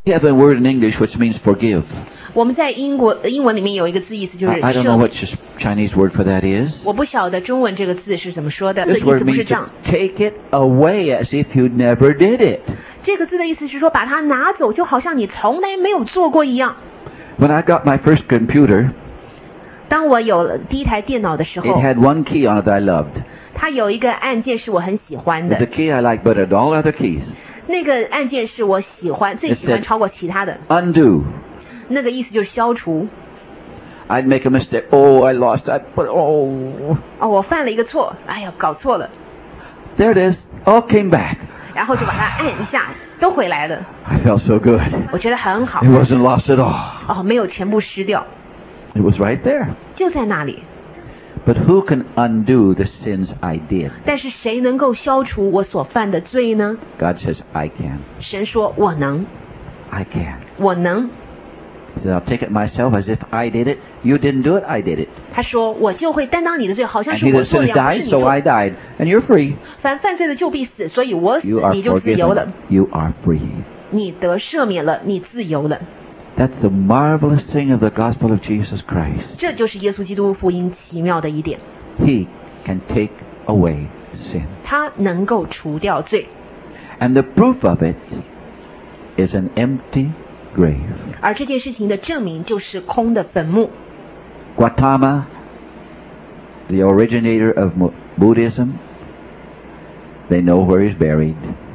We have a word in English which means forgive. 我们在英文里面有一个字，意思就是 I don't know 赦 what 免。 Chinese word for that is. 我不晓得中文这个字是怎么说的， This 意 word 思不是 means 这样 to。take it away as if you never did it. 这个字的意思是说，把它拿走，就好像你从来没有做过一样。 When I got my first computer, 当我有了第一台电脑的时 it 候， had one key on it that I loved. 它有一个按键是我很喜欢 It's a 的， key I like better than all other keys. 那个按键是我喜欢最喜欢 It said 超过其他的。 Undo. 那个意思就是消除。 I'd make a mistake. Oh, I lost that. But oh, 哦，我犯了一个错，哎呀，搞错了， there it is. All came back. 然后就把它按一下，都回来了。 I felt so good. 我觉得很好 It，wasn't lost at all. 哦，没有全部失掉， It was right there. 就在那里。 But who can undo the sins I did? 但是谁能够消除我所犯的罪呢？ God says, I can. 神说我能， I can. 我能。 He said, I'll take it myself as if I did it. You didn't do it, I did it. 他说我就会担当你的罪，好像 And 是 he 我 that 做的 sinners 样，不是 died, 你 so 做。 I died. And you're free. 凡犯罪的就必死，所以我死 You are 你就自由了 forgiven.，You are free. 你得赦免了，你自由了。 That's the marvelous thing of the gospel of Jesus Christ. 这就是耶稣基督福音奇妙的一点， He can take away sin. 他能够除掉罪， And the proof of it is an empty grave. 而这件事情的证明就是空的坟墓。 Gautama, the originator of Buddhism, they know where he's buried.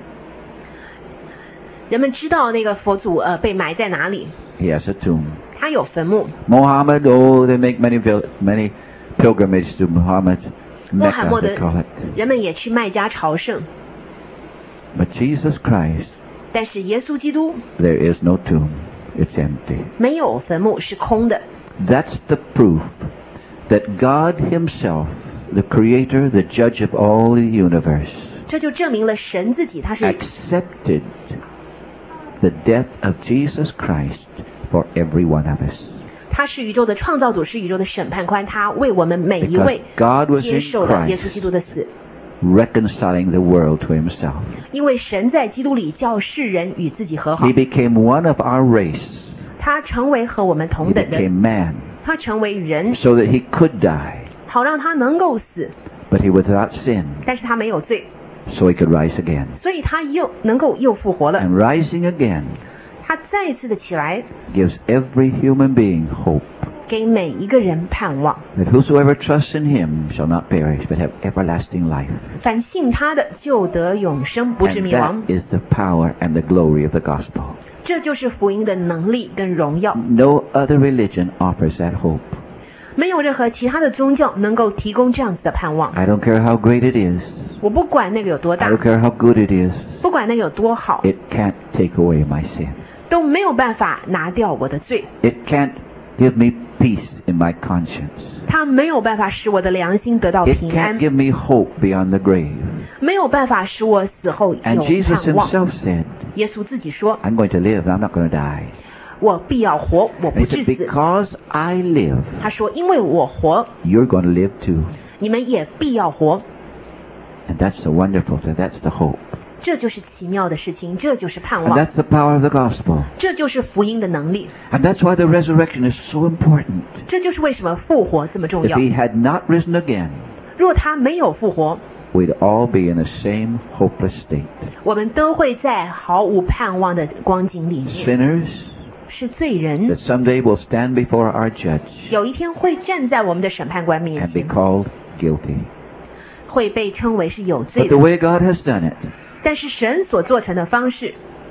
人们知道那个佛祖被埋在哪里， He has a tomb. 他有坟墓。 Muhammad, oh, they make many pilgrimages to Muhammad. 穆罕 Mecca, 默德 they call it. 人们也去麦加朝圣， But Jesus Christ, 但是耶稣基督 there is no tomb. It's empty. 没有坟墓，是空的。 That's the proof that God himself, the creator, the judge of all the universe, 这就证明了神自己他是 accepted the death of Jesus Christ for every one of us. 他是宇宙的创造主，是宇宙的审判官，他为我们每一 Because 位 God was 接 in 受了耶稣 Christ, 基督的死， reconciling the world to himself. 因为神在基督里叫世人与自己和好 He，became one of our race. 他成为和我们 He 同等的， became man 他成为人， so that he could die. 好让他能够死， But he was without sin, 但是他没有罪， so he could rise again. 所以他能够复活了， And rising again 他再一次的起来， gives every human being hope. 给每一个人盼望。 That whosoever trusts in him shall not perish, but have everlasting life. 凡信他的，就得永生，不至 And 灭亡。 that is the power and the glory of the gospel. 这就是福音的能力跟荣耀。 No other religion offers that hope. 没有任何其他的宗教能够提供这样子的盼望。 I don't care how great it is. 我不管那个有多 I 大， don't care how good it is. 不管那个有多好， It can't take away my sin. 都没有办法拿掉我的罪。 It can't give me peace in my conscience. 它没有办法使我的良心得到 It 平 can't 安， give me hope beyond the grave. 没有办法使我死后有 And Jesus 盼望。 himself said, 耶稣自己说 I'm going to live, I'm not going to die. 我必要活，我 And 不 he 致 said, 死。 because I live, 他说因为我活， you're going to live too. 你们也必要活。 And that's the wonderful thing, that's the hope. 这就是奇妙的事情，这就是盼 And 望， that's the power of the gospel. 这就是福音的能力。 And that's why the resurrection is so important. 这就是为什么复活这么重 If 要。 he had not risen again, 若他没有复活， we'd all be in the same hopeless state. 我们都会在毫无盼望的光景里面， Sinners 是罪人， that someday will stand before our judge 有一天会站在我们的审判官面 and be 前， called guilty. 会被称为是有罪 But the 的。 way God has done it, 但是神所做成的方式，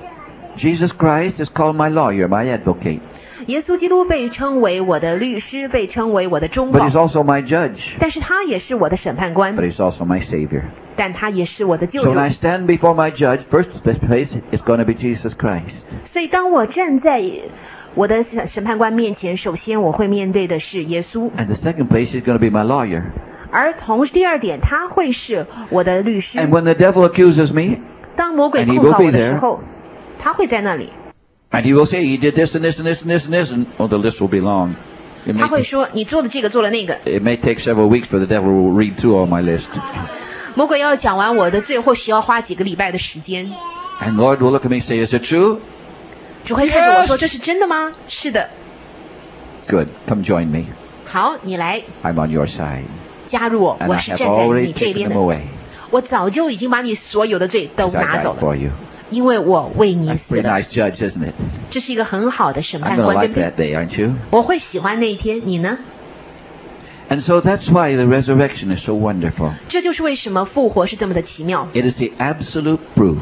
Jesus Christ is called my lawyer, my advocate. 耶稣基督被称为我的律师，被称为我的中 But 保 he's，also my judge. 但是他也是我的审判官 But，he's also my savior. 但他也是我的救 So 主 when。I stand before my judge, first place is going to be Jesus Christ. 所以当我站在我的审判官面前，首先我会面对的是耶稣， And the second place is going to be my lawyer. 而第二点，他会是我的律师 And。when the devil accuses me, 当魔鬼 And he 控告 will be 我的 there. 时候，他会在那里， and he will say, he did this and this and this and this and this, and oh, the list will be long. 他会说你做的这个，做了那个。 It may take several weeks for the devil to read through all my list. 魔鬼要讲完我的罪，或许要花几个礼拜的时间。 And Lord will look at me and say, is it true? 主会看着我说：“这是真的吗？”是的。 Good. Come join me. 好，你来 I'm on your side. 加入我， And 我 I 是 have 站在 already 你这 taken 边 them 的。 away. 我早就已经把你所有的罪都 Because I 拿走 died for 了， you. 因为我为你 That's a 死 pretty 了。 nice judge, isn't it? 这是一个很好的审 I'm 判 going to 官，对 like 不对？ that day, aren't you? 我会喜欢那一天，你呢？ And so that's why the resurrection is so wonderful. 这就是为什么复活是这么的奇妙。 It is the absolute proof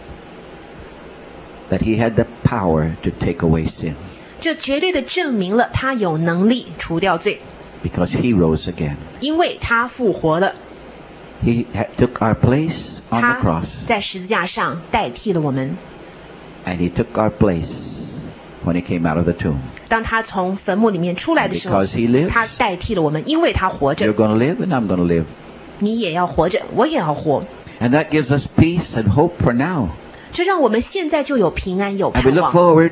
that he had the power to take away sin 这绝对的证明了他有能力除掉罪， because he rose again. 因为他复活了， He took our place on the 他 cross 在十字架上代替了我们。 and he took our place when he came out of the tomb. 当他从坟墓里面出来的时候 Because he lives 他代替了我们，因为他活 You're 着， going to live and I'm going to live. 你也要活着，我也要活。 And that gives us peace and hope for now. 这让我们现在就有平安，有 And we 盼 look 望。 forward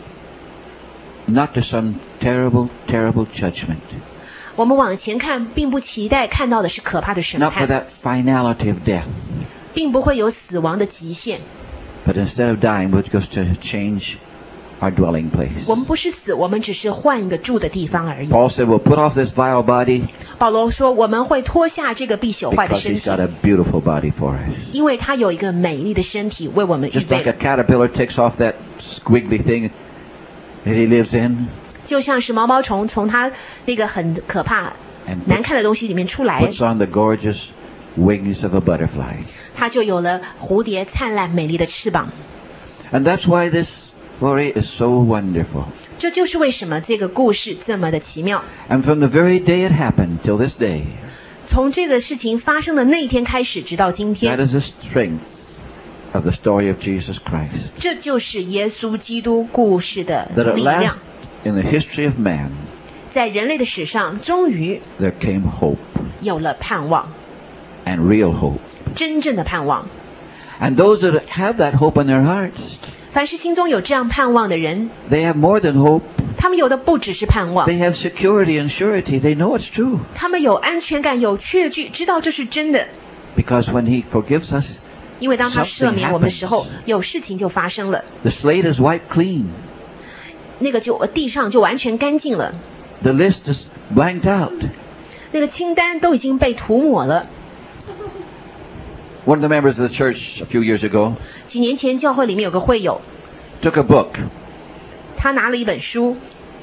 not to some terrible, terrible judgment. 我们往前看，并不期待看到的是可怕的审 Not for 判， that finality of death. 并不会有死亡的极限。 But instead of dying, we're just to change our dwelling place. 我们不是死，我们只是换一个住的地方而已。 Paul said, we'll put off this vile body 保罗说，我们会脱下这个必朽坏的 because 身 he's 体， got a beautiful body for us. 因为他有一个美丽的身体为我们预 Just 备 like a 了。 caterpillar takes off that squiggly thing that he lives in 就像是毛毛虫从它那个很可怕 and 难看的东西里面出来， puts on the gorgeous wings of a butterfly. 它就有了蝴蝶灿烂美丽的翅膀。 And that's why this story is so wonderful. 这就是为什么这个故事这么的奇妙。 And from the very day it happened till this day, 从这个事情发生的那一天开始，直到今 that 天， is the strength of the story of Jesus Christ. 这就是耶稣基督故事的 That at 力量 last,。in the history of man, 在人类的史上，终于 there came hope 有了盼望， and real hope. 真正的盼望。 And those that have that hope in their hearts, 凡是心中有这样盼望的人， they have more than hope. 他们有的不只是盼望， They have security and surety. They know it's true. 他们有安全感，有确据，知道这是真的。 Because when he forgives us, 因为当他赦免我们的时候 Something happens.， 有事情就发生了， the slate is wiped clean. 那个就地上就完全干净了， The list is blanked out. 那个清单都已经被涂抹了。 One of the members of the church a few years ago 几年前，教会里面有个会友， took a book 他拿了一本书，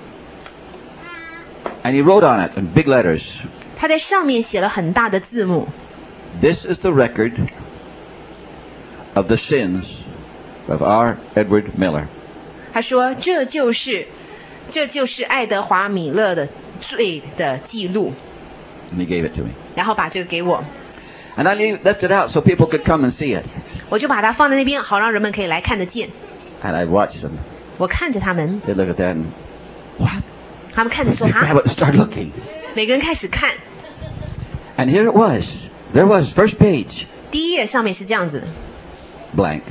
and he wrote on it in big letters, 他在上面写了很大的字幕。 "This is the record of the sins of R. Edward Miller." 他说：“这就是爱德华米勒的罪的记录。 And he gave it to me. ” 然后把这个给我， And I left it out so people could come and see it. 我就把它放在那边，好让人们可以来看得见。 And I watched them. 我看着他们， They look at that and, what? 他们看着说：“ They 哈 grab it and start looking. 每个人开始看。 And here it was. There was, first page, 第一页上面是这样子， blank.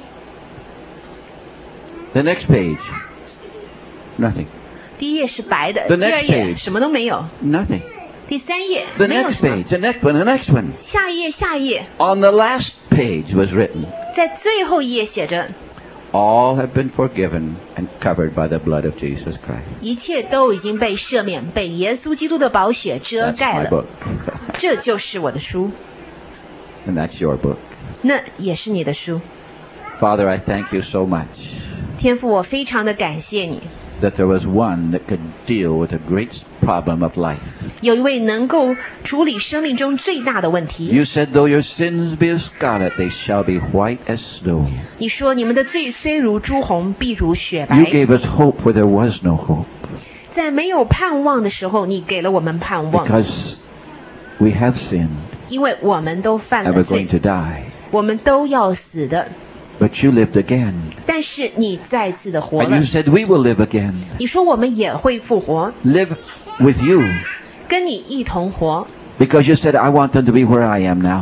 The next page, nothing. 第一页是白的， The 第 next 二页 page. 什么都没有， Nothing. 第三页 The 没有 next 什么， page, the next one, the next one. 下一页下一页， On the last page was written, 在最后一页写着 all have been forgiven and covered by the blood of Jesus Christ. 一切都已经被赦免，被耶稣基督的宝血遮 That's 盖 my 了。 book. 这就是我的书， And that's your book. 那也是你的书。 Father, I thank you so much 天父，我非常的感谢你， that there was one that could deal with the great problem of life. 有一位能够处理生命中最大的问题。 You said, though your sins be as scarlet, they shall be white as snow. 你说你们的罪虽如朱红，必如雪 You 白。 gave us hope where there was no hope. 在没有盼望的时候，你给了我们盼望， Because we have sinned 因为我们都犯 and 了 we're going 罪， to die. 我们都要死的。 But you lived again. 但是你再次的活 And 了 you，said we will live again. 你说我们也会复活， Live with you. 跟你一同活， Because you said, I want them to be where I am now.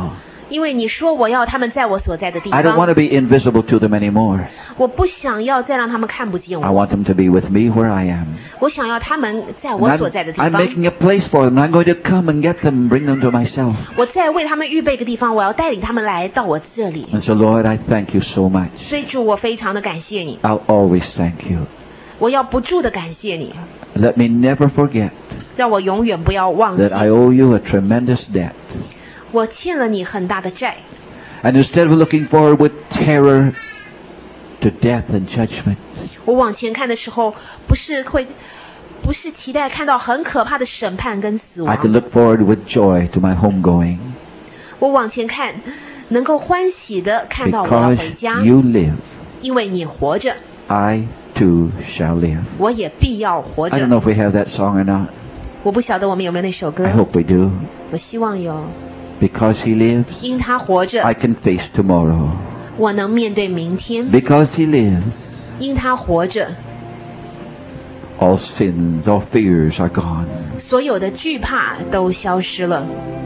因为你说我要他们在我所在的地 I don't want 方， to be invisible to them anymore. 我不想要再让他们看不见 I 我， want them to be with me where I am. 我想要他们在 And 我所在的地 I'm 方。 making a place for them. I'm going to come and get them, bring them to myself. 我在为他们预备一个地方，我要带领他们来到我这里。 And so, Lord, I thank you so much. 所以主，我非常的感谢你， I'll always thank you. 我要不住的感谢你， Let me never forget 让我永远不要忘记 that I owe you a tremendous debt. 我欠了你很大的债。 And instead of looking forward with terror to death and judgment, 我往前看的时候，不是期待看到很可怕的审判跟死 I can 亡， look forward with joy to my homegoing. 我往前看，能够欢喜的看到我要 Because 回家， you live, 因为你活着， I too shall live. 我也必要活 I don't 着。 know if we have that song or not. 我不晓得我们有没有那首歌 I，hope we do. 我希望有。 Because he lives, 因他活 I 着， can face tomorrow. 我能面对明天。 Because he lives, 因他活着， all sins, all fears are gone. 所有的惧怕都消失了。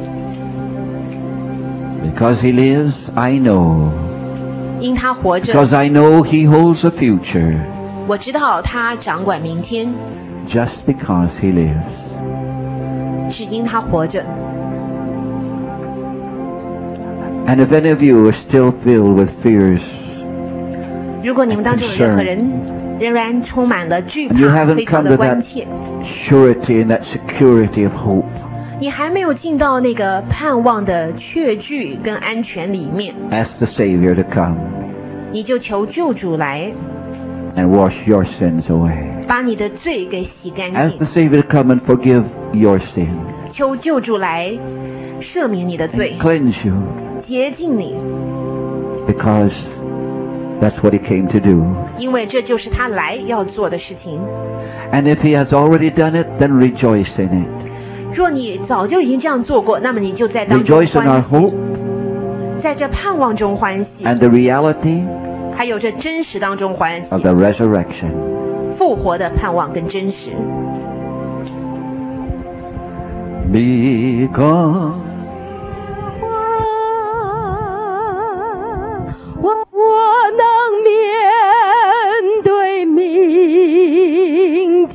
Because he lives, I know. 因他活着， Because I know he holds a future. 我知道他掌管明天。 Just because he lives. 只因他活着。 And if any of you are still filled with fears, 如果你们当中有任何人仍然充满了惧 and you 怕， haven't 非常 come 的 to 关 that 切， surety and that security of hope, 你还没有进到那个盼望的确据跟安全里面， ask the Savior to come 你就求救主来 and wash your sins away. 把你的罪给洗干 Ask the 净， Savior to come and forgive your sin, 求救主来赦免你的罪 and，cleanse you, 洁净你， because that's what he came to do. 因为这就是他来要做的事情。 And if he has already done it, then rejoice in it. 若你早就已经这样做过，那么你就在当中 Rejoice in our 欢喜， hope 在这盼望中欢喜， and the reality 还有这真实当中欢喜 of，the resurrection. 复活的盼望跟真实。 Because 我能面对明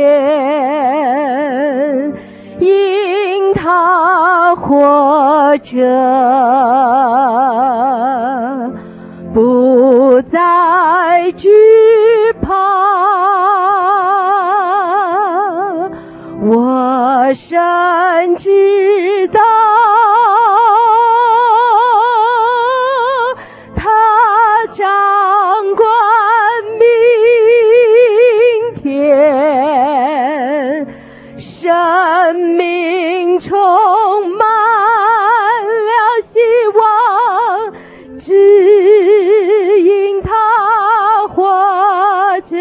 天，因他活着，不再惧怕。我深知道。掌管明天，生命充满了希望，只因他活着。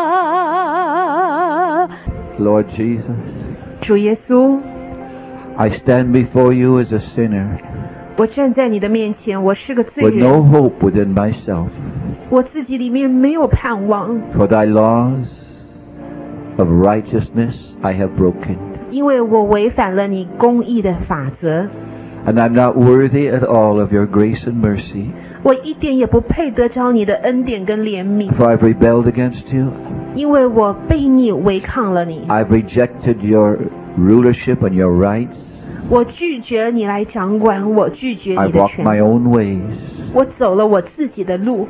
Lord Jesus, 主耶稣， I stand before you as a sinner 我站在你的面前，我是个罪 with 人， no hope within myself, 我自己里面没有盼望， for thy laws of righteousness I have broken, 因为我违反了你公义的法则。 and I'm not worthy at all of your grace and mercy, 我一点也不配得着你的恩典跟怜悯， for I've rebelled against you. 因为我悖逆违抗了你， I've rejected your rulership and your rights. 我拒绝你来掌管，我拒绝 I've 你的 walked 权 my 利， own ways. 我走了我自己的路。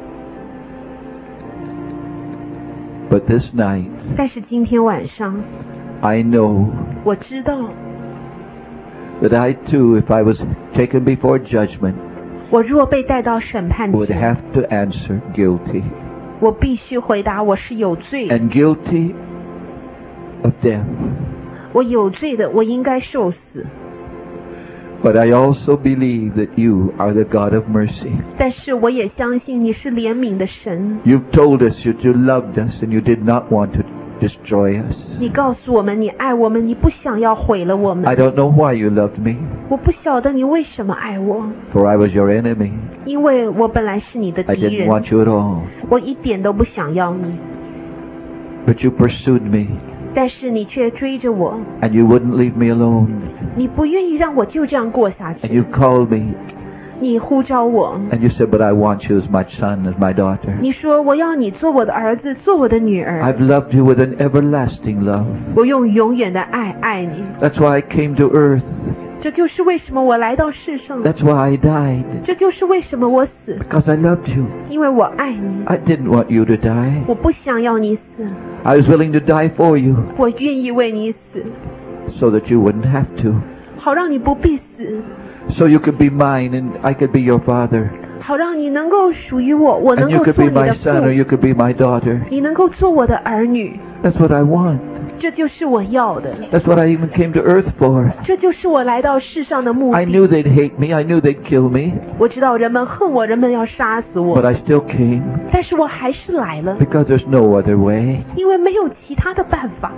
But this night, 但是今天晚上， I know 我知道， that I too, if I was taken before judgment, 我若被带到审判 would 前， have to answer guilty. 我必须回答我是有罪， And guilty of death. 我有罪的，我应该受死。 But I also believe that you are the God of mercy. 但是我也相信你是怜悯的神。 You've told us that you loved us and you did not want to destroy us. 你告诉我们你爱我们，你不想要毁了我 I 们。 don't know why you loved me, 我不晓得你为什么爱我， for I was your enemy. 因为我本来是你的 I 敌 didn't 人， want you at all. 我一点都不想要你， But you pursued me 但是你却追着我， and you wouldn't leave me alone. 你不愿意让我就这样过下 And 去， you called me 你呼召我， And you said, but I want you as my son, as my daughter. 你说我要你做我的儿子，做我的女儿， I've loved you with an everlasting love. 我用永远的爱爱你。 That's why I came to earth. 这就是为什么我来到世上， That's why I died. 这就是为什么我死， Because I loved you. 因为我爱你， I didn't want you to die. 我不想要你死， I was willing to die for you 我愿意为你死， so that you wouldn't have to. 好让你不必死， So you could be mine and I could be your father. 好让你能够属于我，我 And 能 you 够 could 做 be 你 my 的 son or 父， you could be my daughter. 你能够做我的儿女， That's what I want. 这就是我要的， That's what I even came to earth for. 这就是我来到世上的目 I 的。 knew they'd hate me. I knew they'd kill me. 我知道人们恨我，人们要杀死 But 我， I still came 但是我还是来了， because there's no other way. 因为没有其他的办法。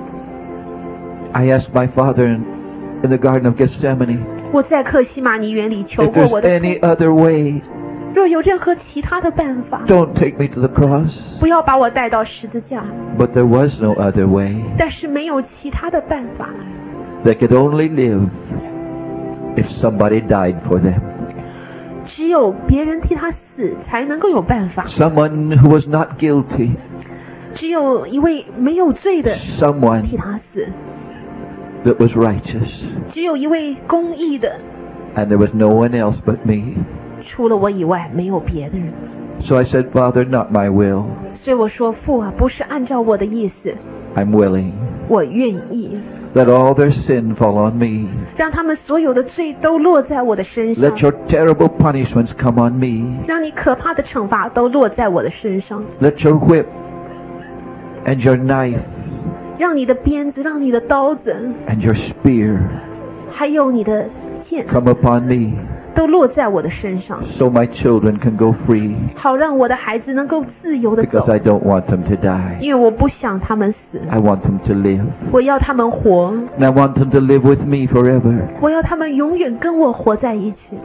I asked my father in the Garden of Gethsemane, 我在克西马尼园里求 if 过 there's 我的 any 父， other way, 若有任何其他的办法， don't take me to the cross. 不要把我带到十字架。 But there was no other way. 但是没有其他的办法， They could only live if somebody died for them. 只有别人替他死才能够有办法。 Someone who was not guilty. 只有一位没有罪的替 Someone 他死， that was righteous. 只有一位公义的， And there was no one else but me. 除了我以外没有别的人。 So I said, Father, not my will. 所以我说父啊，不是按照我的意思， I'm willing. 我愿意 Let all their sin fall on me. 让他们所有的罪都落在我的身上， Let your terrible punishments come on me. 让你可怕的惩罚都落在我的身上， Let your whip and your knife 让你的鞭子，让你的刀子， and your spear 还有你的剑 come upon me 都落在我的身上， so my children can go free 好让我的孩子能够自由的走 because，I don't want them to die. 因为我不想他们死， I want them to live. 我要他们活， And I want them to live with me forever. 我要他们永远跟我活在一起。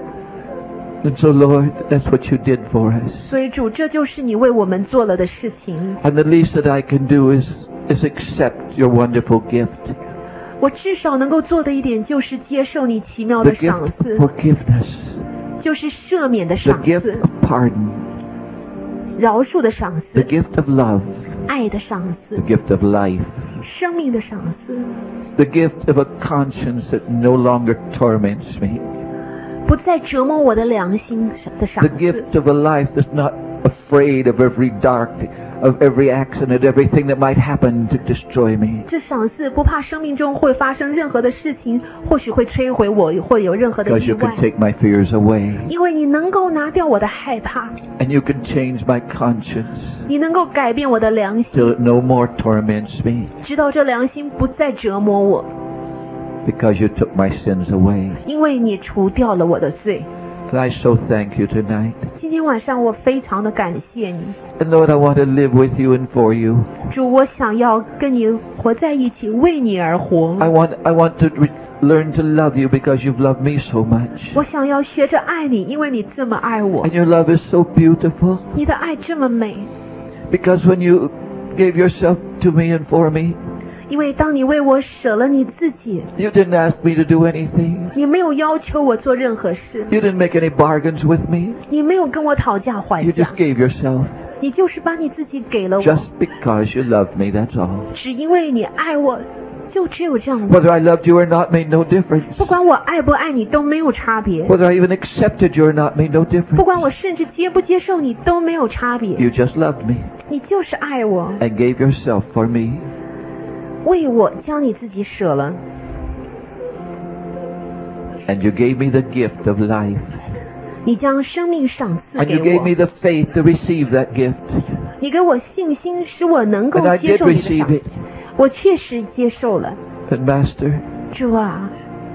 And so, Lord, that's what you did for us. 所以主，这就是你为我们做了的事情。 And the least that I can do is accept your wonderful gift. 我至少能够做的一点，就是接受你奇妙 The 的赏 gift 赐 of，forgiveness. 就是赦免的 The 赏 gift 赐， of pardon. 饶恕的赏 The 赐， gift of love. 爱的赏赐 The，gift of life. 生命的赏赐， The gift of a conscience that no longer torments me. 不再折磨我的良心的赏 The 赐， gift of a life that's not afraid of every of every accident, everything that might happen to destroy me. 这赏赐不怕生命中会发生任何的事情，或许会摧毁我，会有任何的 Because 意 you 外 can，take my fears away. 因为你能够拿掉我的害怕， And you can change my conscience 你能够改变我的良 till 心， it no more torments me. 直到这良心不再折磨我， Because you took my sins away. 因为你除掉了我的罪。 And I so thank you tonight. 今天晚上我非常的感谢你， And Lord, I want to live with you and for you. 主，我想要跟你活在一起，为你而活。 I want to learn to love you because you've loved me so much. 我想要学着爱你，因为你这么爱我， And your love is so beautiful. 你的爱这么美。 Because when you gave yourself to me and for me, 因为当你为我舍了你自己， you didn't ask me to do anything. 你没有要求我做任何事， You didn't make any bargains with me. 你没有跟我讨价还 You 价 just，gave yourself 你就是把你自己给了我， just because you loved me, that's all. 只因为你爱我，就只有这样子。 Whether I loved you or not made no difference. 不管我爱不爱你都没有差别， Whether I even accepted you or not made no 不管我 difference. 甚至接不接受你都没有差别， You just loved me 你就是爱我， and gave yourself for me. 为我将你自己舍了， And you gave me the gift of life. 你将生命赏赐 And 给 you gave 我 me，the faith to receive that gift. 你给我信心，使我能够 And I 接 did 受你的 receive 赏赐 it.。 我确实接受了， And Master, 主啊，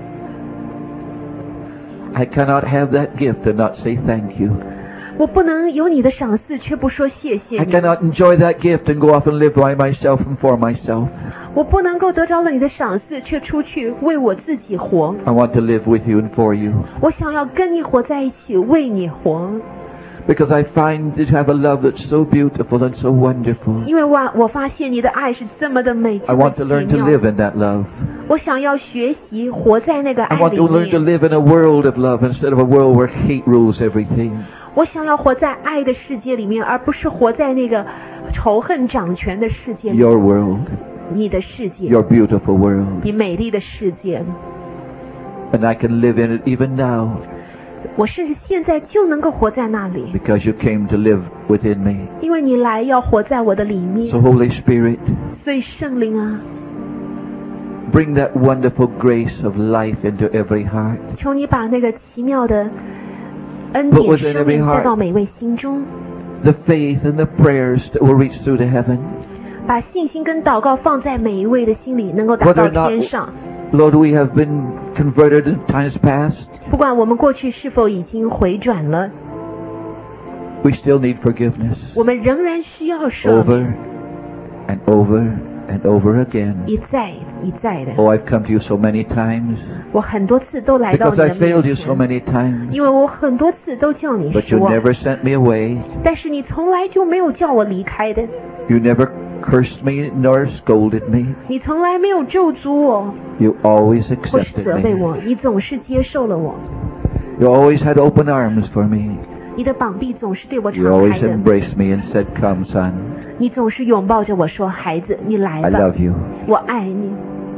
I cannot have that gift and not say thank you. 我不能有你的赏赐却不说谢谢 I 你， cannot enjoy that gift and go off and live by myself and for myself. 我不能够得着了你的赏赐却出去为我自己活。 I want to live with you and for you. 我想要跟你活在一起，为你活。 Because I find to have a love that's so beautiful and so wonderful. 因为我发现你的爱是这么的美， I 这么 want to 奇 learn to 妙。 live in that love. 我想要学习活在那个 I 爱 want 里 to learn to 面。 live in a world of love instead of a world where hate rules everything. 我想要活在爱的世界里面，而不是活在那个仇恨掌权的世界里。 Your world, 你的世界， your beautiful world. 你美丽的世界。 And I can live in it even now 我甚至现在就能够活在那里， because you came to live within me. 因为你来要活在我的里面。 So Holy Spirit, 所以圣灵啊， bring that wonderful grace of life into every heart. 求你把那个奇妙的恩 Put 典 within 生 every 命 heart 带到每位心中， the faith and the prayers that will reach through to heaven. 把信心跟祷告放在每一位的心里，能够达 Whether 到 or 天 not, 上。 Lord, we have been converted in times past, 不管我们过去是否已经回转了， we still need forgiveness 我们仍然需要赦 over 免， and over and over again. 一再一再的。 Oh, I've come to you so many times 我很多次都来到 because 你 I 的面 failed you so 前， many times, 因为我很多次都叫你 but you 说， never sent me away. 但是你从来就没有叫我离开的， You never cursed me nor scolded me. 你从来没有咒诅我 You always 或是 accepted 责备 me. 我，你总是接受了我， You always had open arms for me. 你的膀臂总是对我敞 You 开 always 的， embraced me and said, "Come, son, 你总是拥抱着我说：“孩子，你来 I 吧， love you." 我爱你。”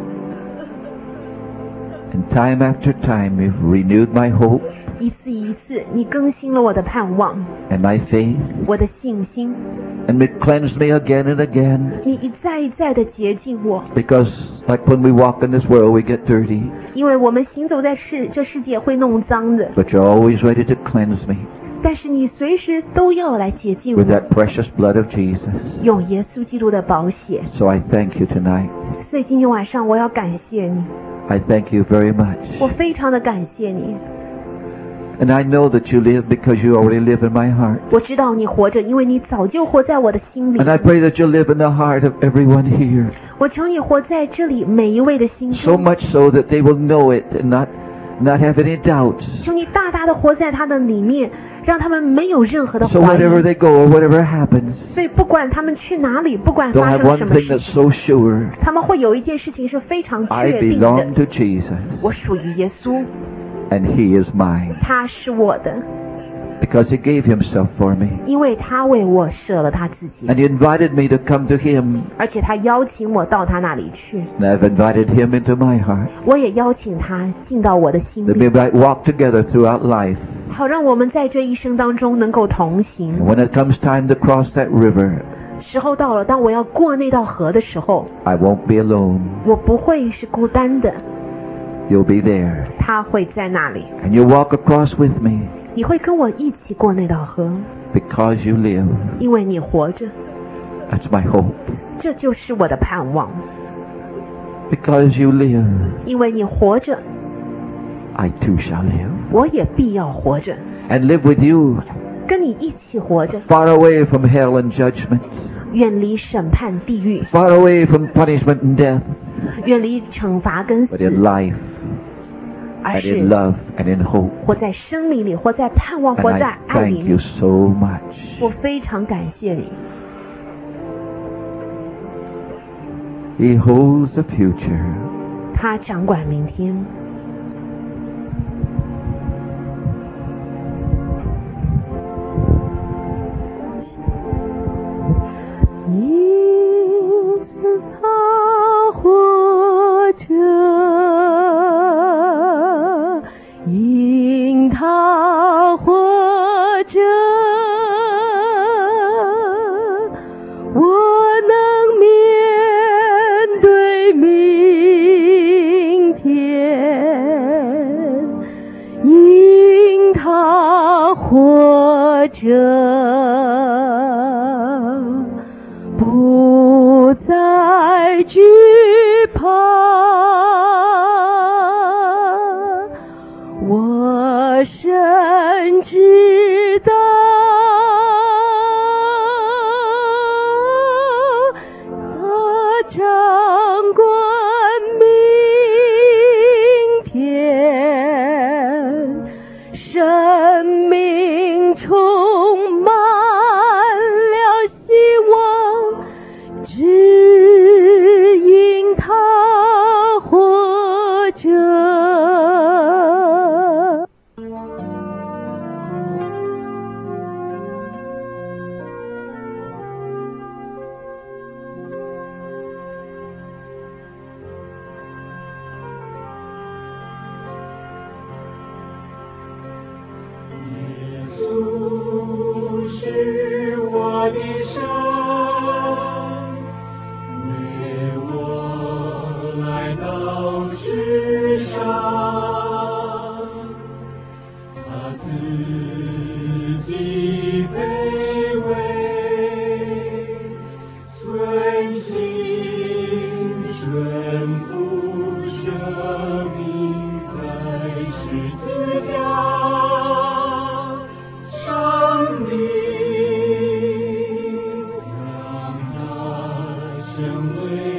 And time after time, you've renewed my hope 一次一次，你更新了我的盼望， and my faith, 我的信心， and it cleansed me again and again. 你一再一再的洁净我， Because, like when we walk in this world, we get dirty, 因为我们行走在这世界会弄脏的， but you're always ready to cleanse me 但是你随时都要来洁净 with 我， that precious blood of Jesus. 用耶稣基督的宝血。 So I thank you tonight. 所以今天晚上我要感谢你， I thank you very much. 我非常的感谢你。 And I know that you live because you already live in my heart. 我知道你活着，因为你早就活在我的心里 And。I pray that you live in the heart of everyone here. 我求你活在这里每一位的心 So 中， much so that they will know it and not have any doubts. 求你大大的活在他的里面，让他们没有任何的 So 怀 wherever 疑。 they go or whatever happens, 所以不管他们去哪里，不管 they'll 发 have 生 one 什么 thing 事 that's 情， so sure. 他们会有一件事情是非常 I 确定的 belong：to Jesus 我属于耶稣， and He is mine 他是我的， because He gave Himself for me. 因为他为我舍了他自己， And He invited me to come to Him 而且他邀请我到他那里去， and I've invited Him into my heart. 我也邀请他进到我的心 That 里， we might walk together throughout life. 好让我们在这一生当中能够同 And 行。 when it comes time to cross that river, 时候到了，当我要过那道河的时候， I won't be alone. 我不会是孤单的， You'll be there. 他会在那里， And you walk across with me 你会跟我一起过那道河， because you live. 因为你活着， That's my hope. 这就是我的盼望。 Because you live, 因为你活着， I too shall live. 我也必要活着， And live with you, 跟你一起活着， far away from hell and judgment, 远离审判地狱， far away from punishment and death, 远离惩罚跟 but 死， in life 而 and 是 in love and in hope. 活在生命里，活在盼望， And 活在 I 爱里 thank you 面。 so much. 我非常感谢你， He holds the future. 他掌管明天。因此他活着，因他活着，我能面对明天，因他活着。不再惧将为